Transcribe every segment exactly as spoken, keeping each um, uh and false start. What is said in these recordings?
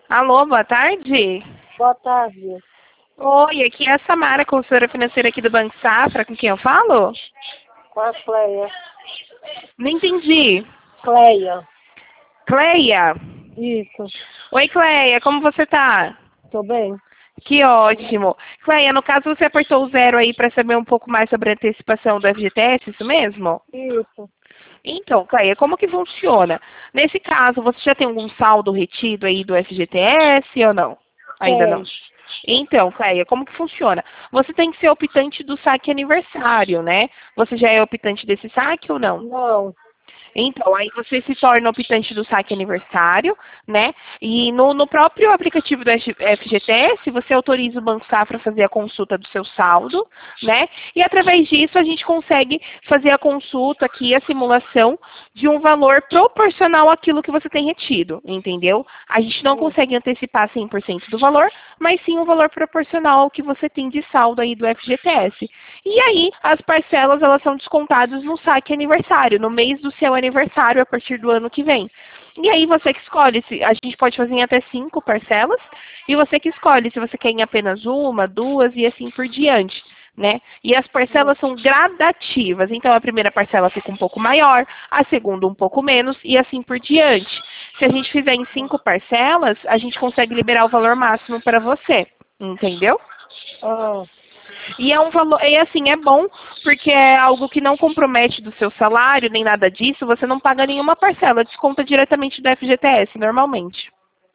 Alô, boa tarde. Boa tarde. Oi, aqui é a Samara, consultora financeira aqui do Banco Safra, com quem eu falo? Com a Cleia. Não entendi. Cleia. Cleia? Isso. Oi, Cleia, como você tá? Tô bem? Que ótimo. Cleia, no caso você apertou o zero aí para saber um pouco mais sobre a antecipação do F G T S, isso mesmo? Isso. Então, Cleia, como que funciona? Nesse caso, você já tem algum saldo retido aí do F G T S ou não? Ainda não. Tem. Então, Cleia, como que funciona? Você tem que ser optante do saque aniversário, né? Você já é optante desse saque ou não? Não. Então, aí você se torna optante do saque aniversário, né? E no, no próprio aplicativo do F G T S, você autoriza o Banco Safra a fazer a consulta do seu saldo, né? E através disso a gente consegue fazer a consulta aqui, a simulação de um valor proporcional àquilo que você tem retido, entendeu? A gente não consegue antecipar cem por cento do valor, mas sim um valor proporcional ao que você tem de saldo aí do F G T S. E aí, as parcelas, elas são descontadas no saque aniversário, no mês do seu aniversário, a partir do ano que vem. E aí você que escolhe, se a gente pode fazer em até cinco parcelas, e você que escolhe se você quer em apenas uma, duas e assim por diante, né? E as parcelas são gradativas, então a primeira parcela fica um pouco maior, a segunda um pouco menos e assim por diante. Se a gente fizer em cinco parcelas, a gente consegue liberar o valor máximo para você, entendeu? Ah. E é um valor, e assim, é bom, porque é algo que não compromete do seu salário, nem nada disso, você não paga nenhuma parcela, desconta diretamente do F G T S, normalmente.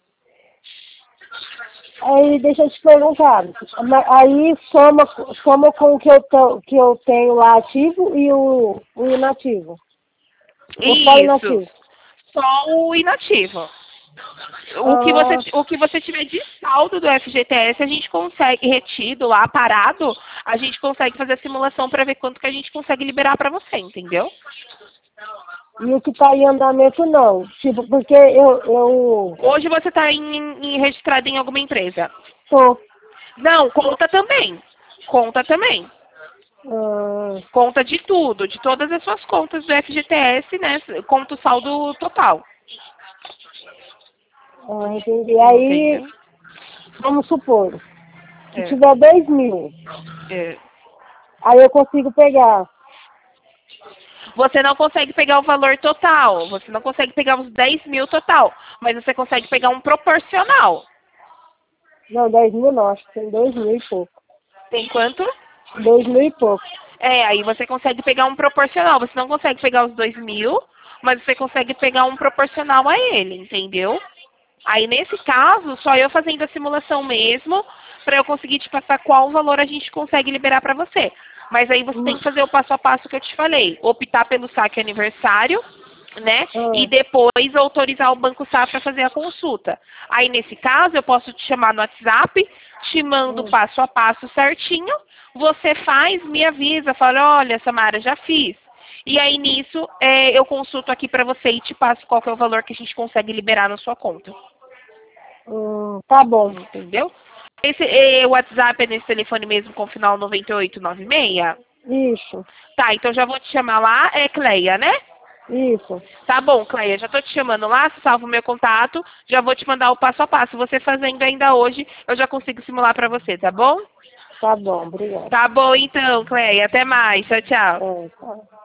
Aí, deixa eu te perguntar. Aí, soma, soma com o que eu, to, que eu tenho lá ativo e o, o inativo. Ou só Isso, inativo? só o inativo. O que você, Ah. o que você tiver de saldo do F G T S, a gente consegue, retido lá, parado, a gente consegue fazer a simulação para ver quanto que a gente consegue liberar para você, entendeu? E o que está em andamento, não. Tipo, porque eu... eu... Hoje você está em, em, registrado em alguma empresa? Tô. Não, conta também. Conta também. Ah. Conta de tudo, de todas as suas contas do F G T S, né? Conta o saldo total. Ah, entendi. Aí, Entendeu? vamos supor, se É, tiver dois mil, é. aí eu consigo pegar. Você não consegue pegar o valor total, você não consegue pegar os dez mil total, mas você consegue pegar um proporcional. Não, dez mil não, acho que tem dois mil e pouco. Tem quanto? Dois mil e pouco. É, aí você consegue pegar um proporcional. Você não consegue pegar os dois mil, mas você consegue pegar um proporcional a ele, entendeu? Aí, nesse caso, só eu fazendo a simulação mesmo, para eu conseguir te passar qual valor a gente consegue liberar para você. Mas aí você tem que fazer o passo a passo que eu te falei. Optar pelo saque aniversário, né? E Ah. depois autorizar o Banco Safra a fazer a consulta. Aí, nesse caso, eu posso te chamar no WhatsApp, te mando Hum. passo a passo certinho. Você faz, me avisa, fala, olha, Samara, já fiz. E aí, nisso, é, eu consulto aqui para você e te passo qual que é o valor que a gente consegue liberar na sua conta. Hum, tá bom. Entendeu? Esse eh, o WhatsApp é nesse telefone mesmo com final noventa e oito noventa e seis? Isso. Tá, então já vou te chamar lá, é Cleia, né? Isso. Tá bom, Cleia, já tô te chamando lá, salvo o meu contato, já vou te mandar o passo a passo. Você fazendo ainda hoje, eu já consigo simular pra você, tá bom? Tá bom, obrigada. Tá bom então, Cleia, até mais, tchau, tchau. É, tá.